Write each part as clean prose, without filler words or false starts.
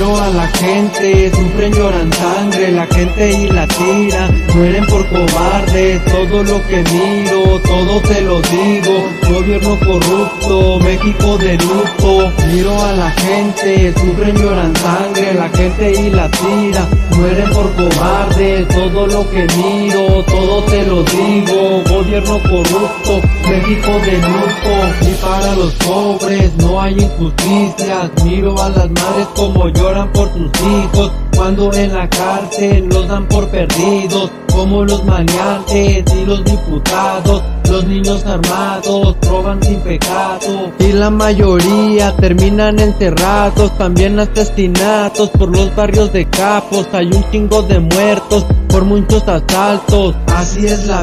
Miro a la gente, sufren, lloran sangre, la gente y la tira, mueren por cobardes. Todo lo que miro, todo te lo digo, gobierno corrupto, México de luto. Miro a la gente, sufren, lloran sangre, la gente y la tira, mueren por cobardes. Todo lo que miro, todo te lo digo, gobierno corrupto, México de luto. Y para los pobres no hay injusticias, miro a las madres como lloran por sus hijos, cuando en la cárcel los dan por perdidos, como los maleantes y los diputados. Los niños armados roban sin pecado y la mayoría terminan encerrados. También asesinatos por los barrios de Capos, hay un chingo de muertos por muchos asaltos. Así es la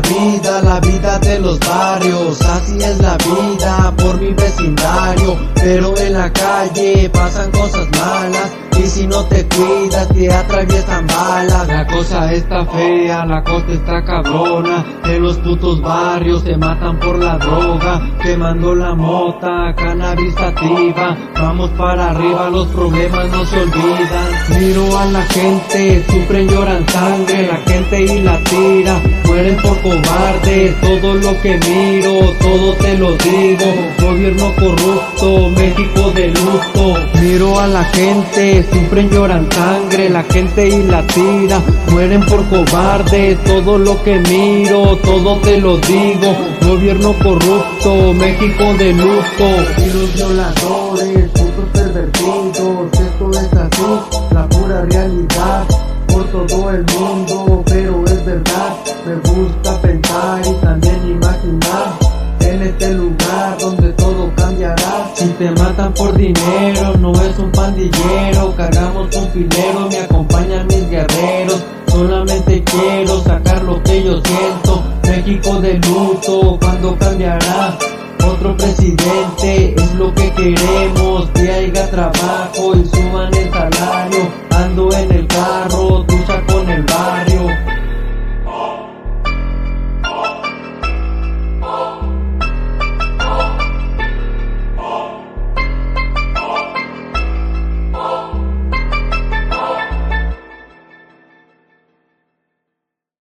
vida de los barrios, así es la vida por mi vecindario. Pero en la calle pasan cosas malas y si no te cuidas te atraviesan balas. La cosa está fea, la cosa está cabrona, en los putos barrios se matan por la droga, quemando la mota, cannabis sativa. Vamos para arriba, los problemas no se olvidan. Miro a la gente, sufren, lloran sangre, la gente y la tira, mueren por cobardes. Todo lo que miro, todo te lo digo, gobierno corrupto, México de luto. Miro a la gente, sufren, lloran sangre, la gente y la tira, mueren por cobardes. Todo lo que miro, todo te lo digo, gobierno corrupto, México de luto. Y los violadores, putos pervertidos, esto es así, la pura realidad por todo el mundo, pero es verdad. Me gusta pensar y también imaginar en este lugar donde todo cambiará. Si te matan por dinero, no es un pandillero, cargamos un filero, me acompañan mis guerreros. Solamente quiero sacar lo que yo siento, México de luto, ¿cuándo cambiará? Otro presidente es lo que queremos, que haya trabajo y suban el salario. Ando en el carro